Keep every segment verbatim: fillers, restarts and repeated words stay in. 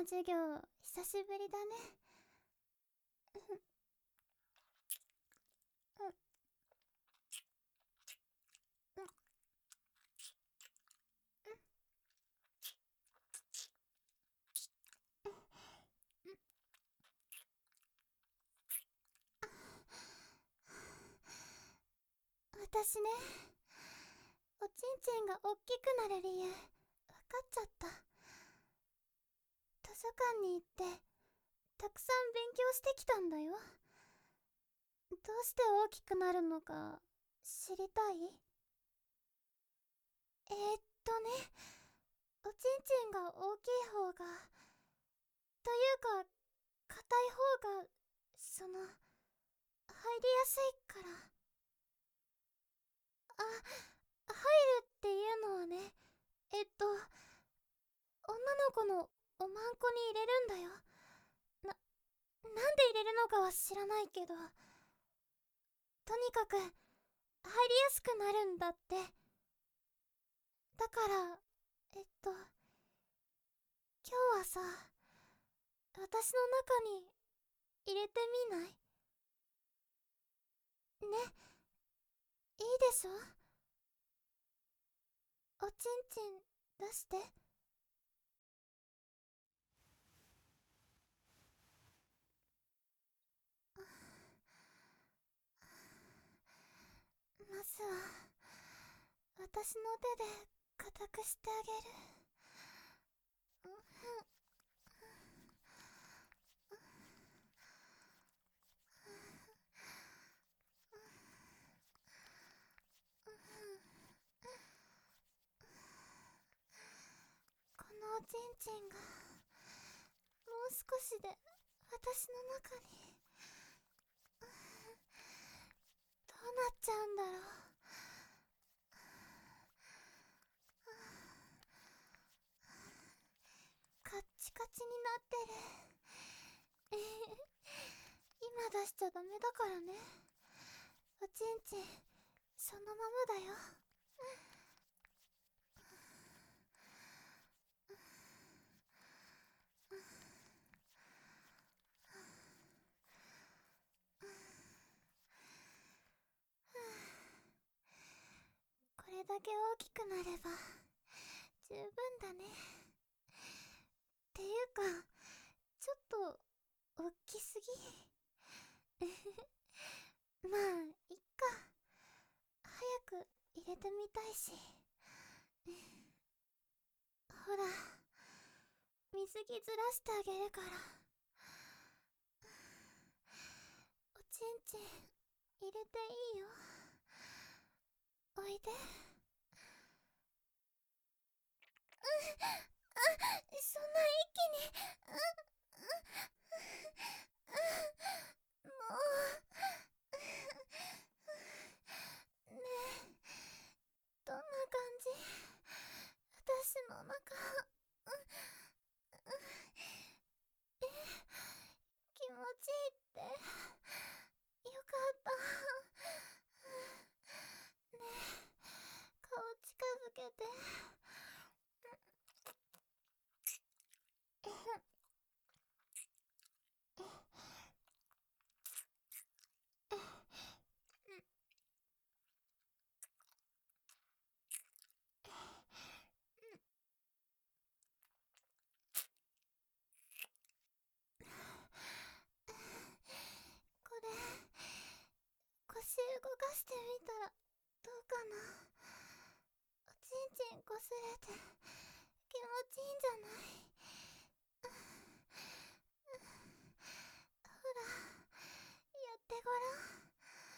の授業久しぶりだね。私ね、おちんちんがおっきくなる理由分かっちゃった。図書館に行ってたくさん勉強してきたんだよ。どうして大きくなるのか知りたい？えー、っとね、おちんちんが大きい方が、というか硬い方が、その入りやすいから。あ、入るっていうのはね、えっと女の子のおまんこに入れるんだよ。な、なんで入れるのかは知らないけど、とにかく入りやすくなるんだって。だからえっと今日はさ、私の中に入れてみない？ね、いいでしょ？おちんちん出して。まずは私の手で固くしてあげる。このおちんちんがもう少しで私の中にどうなっちゃうんだろう。カッチカチになってる。えへへ、今出しちゃダメだからね。おちんちんそのままだよ。これだけ大きくなれば十分だね。っていうかちょっと大きすぎ。まあいっか、早く入れてみたいし。ほら、水着ずらしてあげるから。おちんちん入れていいよ。おいで。あ、そんな一気に。もうねえ、どんな感じ？私の中。え、気持ちいいって。よかった。ねえ、顔近づけて。これ腰動かしてみたらどうかな？おちんちんこすれて気持ちいいんじゃない？ほら、やってごらん。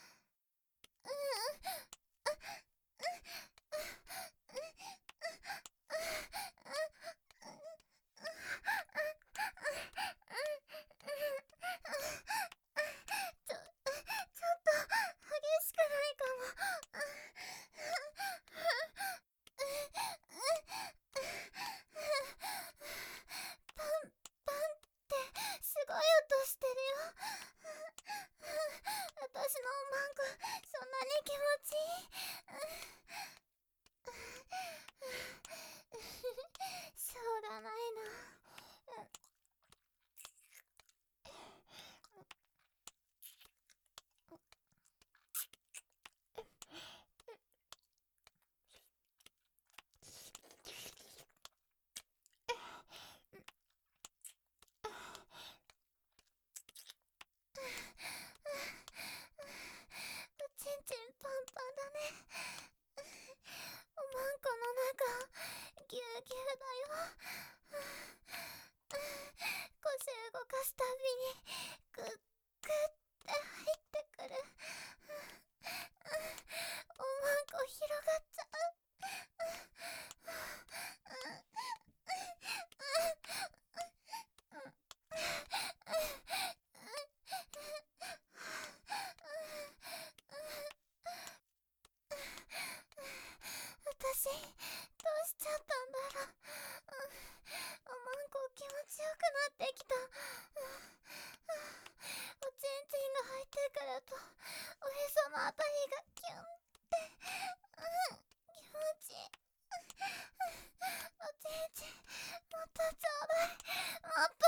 ちょ、ちょっと激しくないかも。 腰動かすたびにグッグッって入ってくる。おまんこ広がっちゃう。私どうしちゃったんだろう。おまんこ気持ちよくなってきた。おちんちんが入ってくるとおへそのあたりがキュンって、うん、気持ちいい。おちんちんもっとちょうだい、もっと。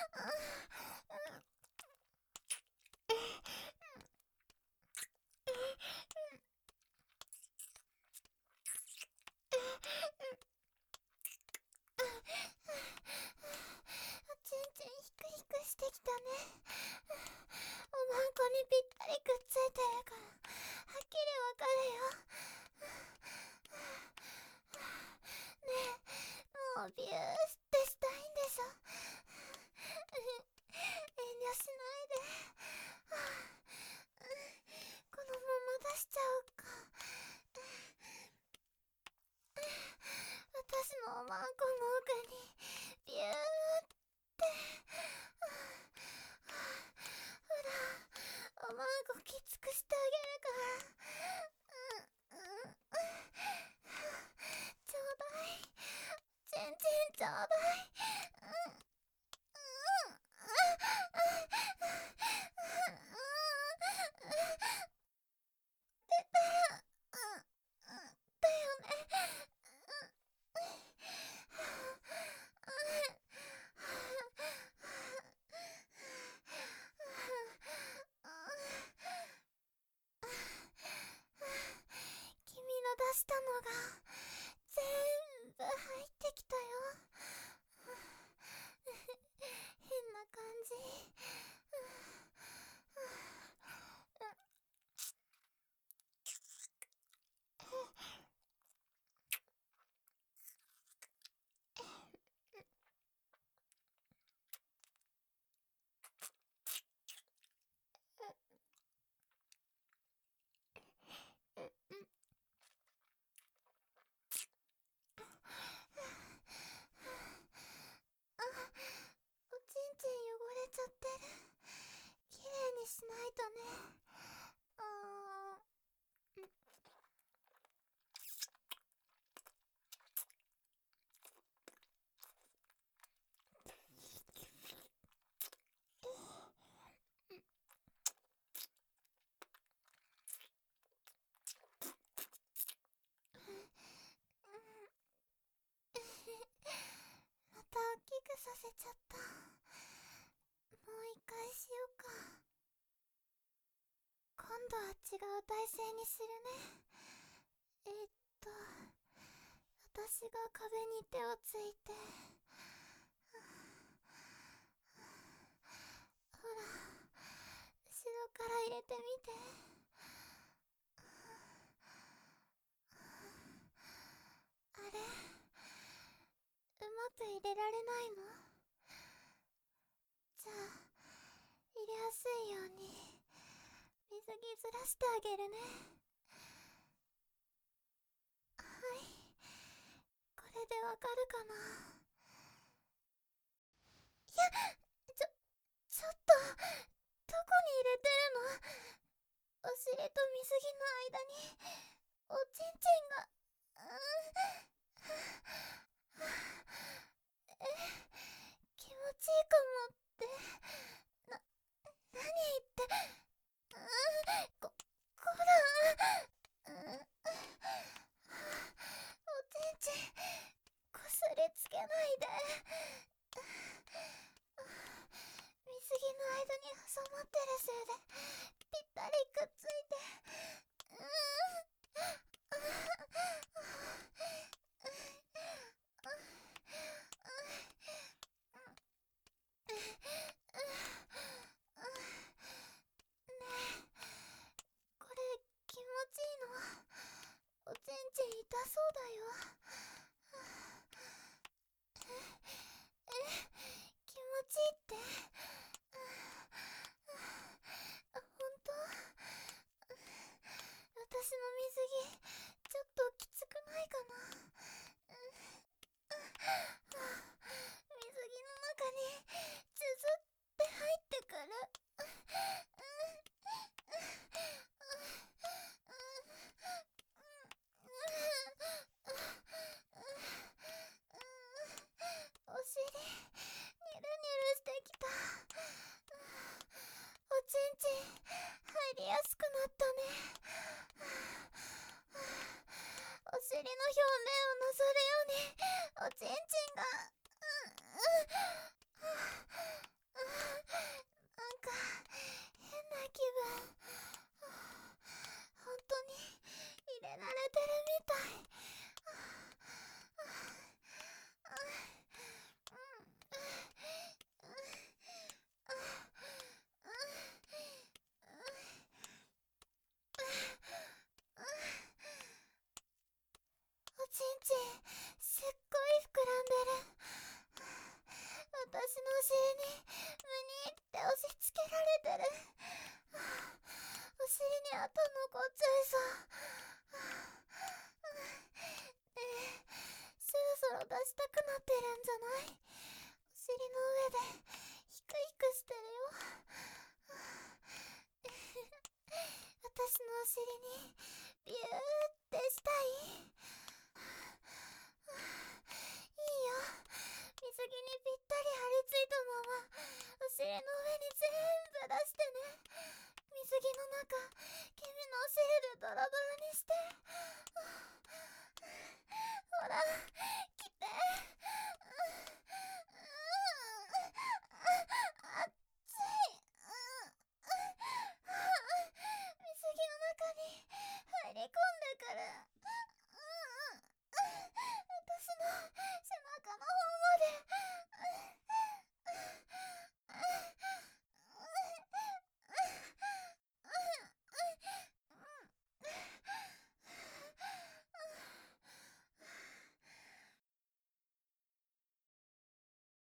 おちんちんヒクヒクしてきたね。おまんこにぴったりくっついてるからはっきりわかるよ。ねえ、もうビューってしたいんでしょ。遠慮しないで。このまま出しちゃおうか。私のおまんこの奥にビューって。ほら、おまんこきつくしてあげるから。うんうん。ちょうだい。ちんちんちょうだい。うんうん出た。うんだよね。君の出したのが全部入ってきたよ。変な感じ。おちんちん汚れちゃってる。きれいにしないとね。あーん。また大きくさせちゃった。もう一回しようか。今度は違う体勢にするね。えーっと私が壁に手をついて、ほら後ろから入れてみて。あれ、うまく入れられないの？じゃあ入れやすいように水着ずらしてあげるね。はい、これでわかるかな。いや、ちょちょっとどこに入れてるの？お尻と水着の間におちんちんが。うんえ、気持ちいいかもって。な、何言って。うんこ、こら。うんおちんちんこすりつけないで。水着の間に挟まってるせいでぴったりくっついて。うんねえ、これ気持ちいいの？おちんちん痛そうだよ。 尻の上でヒクヒクしてるよ。私のお尻にビューってしたい。いいよ、水着にぴったり張り付いたままお尻の上に全部出して